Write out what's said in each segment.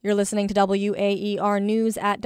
You're listening to WAER News at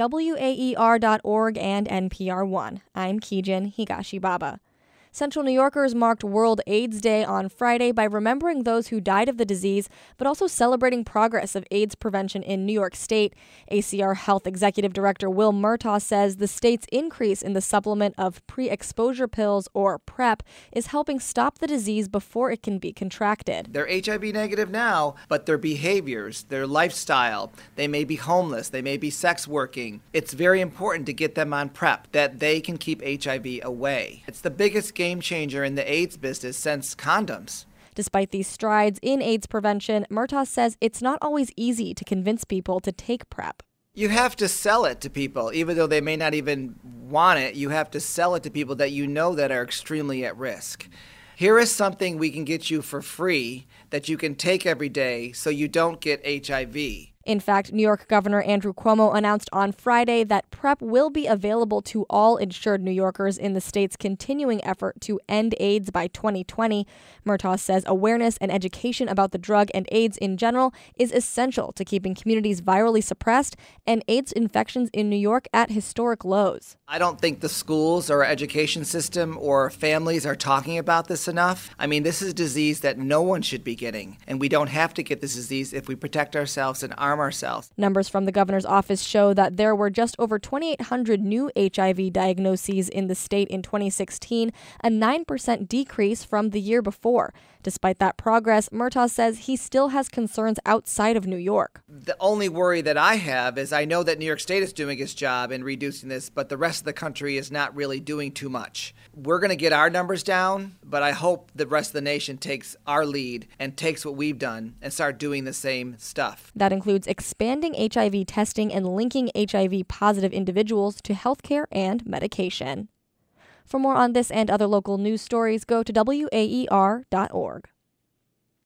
WAER.org and NPR One. I'm Kijin Higashibaba. Central New Yorkers marked World AIDS Day on Friday by remembering those who died of the disease, but also celebrating progress of AIDS prevention in New York State. ACR Health Executive Director Will Murtaugh says the state's increase in the supplement of pre-exposure pills, or PrEP, is helping stop the disease before it can be contracted. They're HIV negative now, but their behaviors, their lifestyle, they may be homeless, they may be sex working. It's very important to get them on PrEP, that they can keep HIV away. It's the biggest game changer in the AIDS business since condoms. Despite these strides in AIDS prevention, Murtaugh says it's not always easy to convince people to take PrEP. You have to sell it to people, even though they may not even want it. You have to sell it to people that you know that are extremely at risk. Here is something we can get you for free that you can take every day so you don't get HIV. In fact, New York Governor Andrew Cuomo announced on Friday that PrEP will be available to all insured New Yorkers in the state's continuing effort to end AIDS by 2020. Murtaugh says awareness and education about the drug and AIDS in general is essential to keeping communities virally suppressed and AIDS infections in New York at historic lows. I don't think the schools or education system or families are talking about this enough. I mean, this is a disease that no one should be getting, and we don't have to get this disease if we protect ourselves and arm ourselves. Numbers from the governor's office show that there were just over 2,800 new HIV diagnoses in the state in 2016, a 9% decrease from the year before. Despite that progress, Murtaugh says he still has concerns outside of New York. The only worry that I have is I know that New York State is doing its job in reducing this, but the rest of the country is not really doing too much. We're going to get our numbers down, but I hope the rest of the nation takes our lead and takes what we've done and start doing the same stuff. That includes expanding HIV testing and linking HIV-positive individuals to healthcare and medication. For more on this and other local news stories, go to WAER.org.